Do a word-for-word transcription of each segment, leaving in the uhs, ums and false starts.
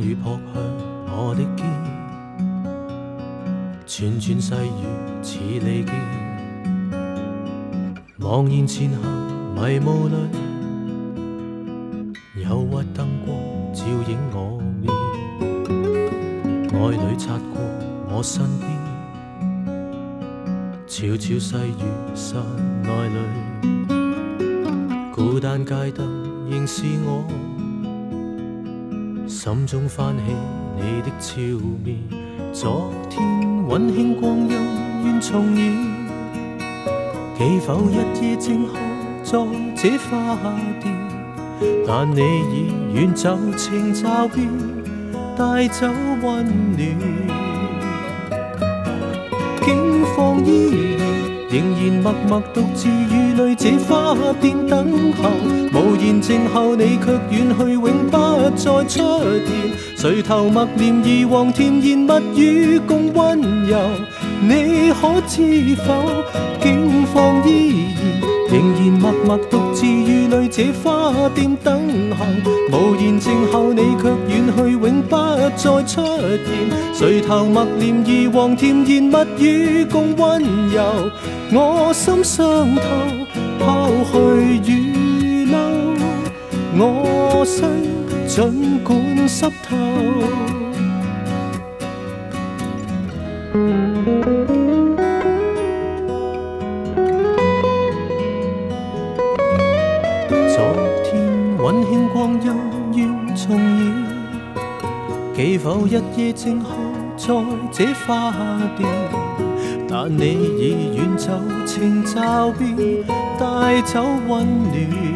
雨撲向我的肩，串串細雨似利劍，茫然前行迷霧裏，憂鬱燈光照映我面，愛侶擦過我身邊，悄悄細雨室內裏，孤單街燈仍是我，心中翻起你的俏面。昨天溫馨光陰願重現，寄否一夜靜候在這花店，但你已遠走情驟變，帶走溫暖。境況依然，仍然默默獨自與淚這花店等候，無言靜候你卻遠去，永不再出現。垂頭默念以往甜言蜜語共溫柔，你可知否？境況依然，仍然默默獨自與淚這花店等候，無言靜候你卻遠去，永不再出現。垂頭默念以往甜言蜜語共溫柔，我心傷透，拋去雨褸，我身儘管濕透。昨天溫馨光陰願重現，寄否一夜靜候在這花店，但你已遠走情驟變，帶走溫暖。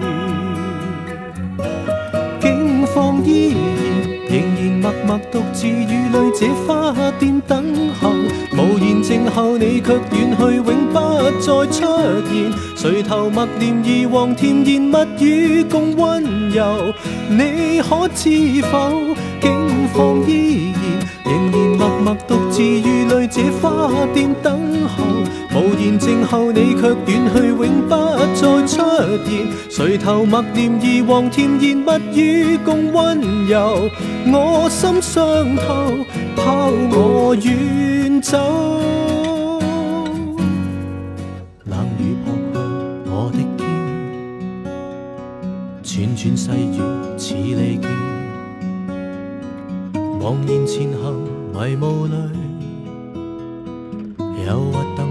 境況依然，仍然默默獨自與淚這花店等候，無言靜候你卻遠去，永不再出現。垂頭默念以往甜言蜜語共溫柔，你可知否？境況依然，仍然默默獨自與淚這花店等候，無言靜候你卻遠去，永不再出現。垂頭默念以往甜言蜜語共溫柔，我心傷透，拋我遠走。冷雨撲向我的肩，串串細雨似利劍，茫然前行迷霧裏，憂鬱燈